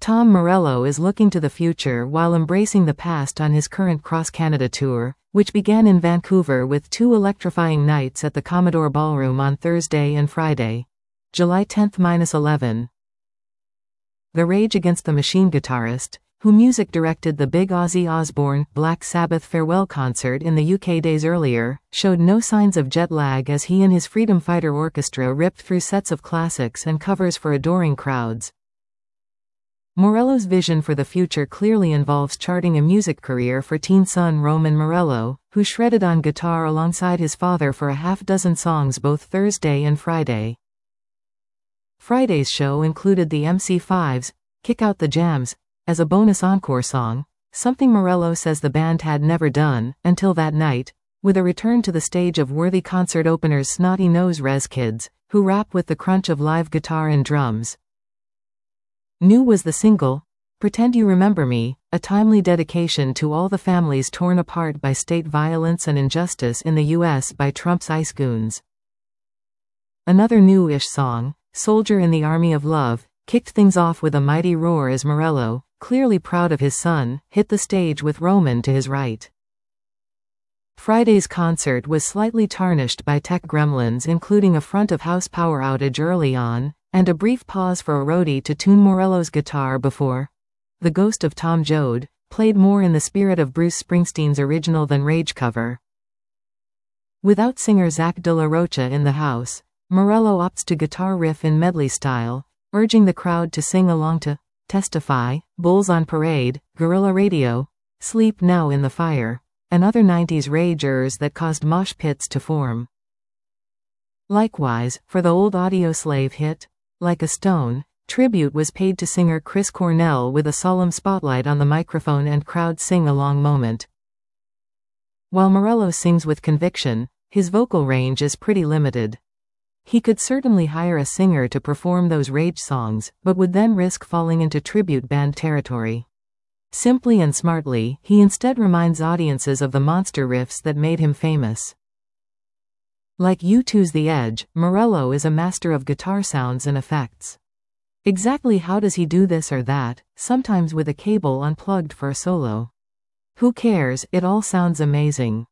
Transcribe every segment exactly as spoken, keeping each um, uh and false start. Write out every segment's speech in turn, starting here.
Tom Morello is looking to the future while embracing the past on his current cross-Canada tour, which began in Vancouver with two electrifying nights at the Commodore Ballroom on Thursday and Friday, July tenth to eleventh. The Rage Against the Machine guitarist, who music directed the big Ozzy Osbourne Black Sabbath farewell concert in the U K days earlier, showed no signs of jet lag as he and his Freedom Fighter Orchestra ripped through sets of classics and covers for adoring crowds. Morello's vision for the future clearly involves charting a music career for teen son Roman Morello, who shredded on guitar alongside his father for a half-dozen songs both Thursday and Friday. Friday's show included the M C five's Kick Out the Jams as a bonus encore song, something Morello says the band had never done until that night, with a return to the stage of worthy concert openers Snotty Nose Rez Kids, who rap with the crunch of live guitar and drums. New was the single, Pretend You Remember Me, a timely dedication to all the families torn apart by state violence and injustice in the U S by Trump's ICE goons. Another new-ish song, Soldier in the Army of Love, kicked things off with a mighty roar as Morello, clearly proud of his son, hit the stage with Roman to his right. Friday's concert was slightly tarnished by tech gremlins, including a front-of-house power outage early on, and a brief pause for a roadie to tune Morello's guitar before The Ghost of Tom Joad played more in the spirit of Bruce Springsteen's original than Rage cover. Without singer Zach De La Rocha in the house, Morello opts to guitar riff in medley style, urging the crowd to sing along to Testify, Bulls on Parade, Guerrilla Radio, Sleep Now in the Fire, and other nineties ragers that caused mosh pits to form. Likewise, for the old Audioslave hit, Like a Stone, tribute was paid to singer Chris Cornell with a solemn spotlight on the microphone and crowd sing-along moment. While Morello sings with conviction, his vocal range is pretty limited. He could certainly hire a singer to perform those Rage songs, but would then risk falling into tribute band territory. Simply and smartly, he instead reminds audiences of the monster riffs that made him famous. Like U two's The Edge, Morello is a master of guitar sounds and effects. Exactly how does he do this or that, sometimes with a cable unplugged for a solo? Who cares, it all sounds amazing.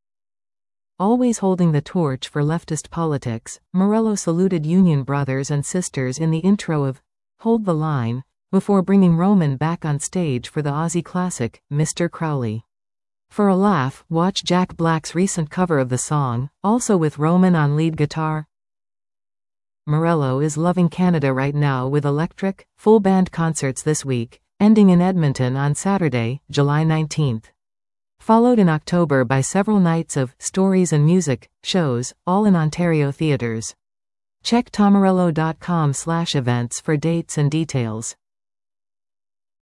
Always holding the torch for leftist politics, Morello saluted Union brothers and sisters in the intro of Hold the Line, before bringing Roman back on stage for the Ozzy classic, Mister Crowley. For a laugh, watch Jack Black's recent cover of the song, also with Roman on lead guitar. Morello is loving Canada right now with electric, full-band concerts this week, ending in Edmonton on Saturday, July nineteenth. Followed in October by several nights of Stories and Music shows, all in Ontario theaters. Check tommorello dot com slash events for dates and details.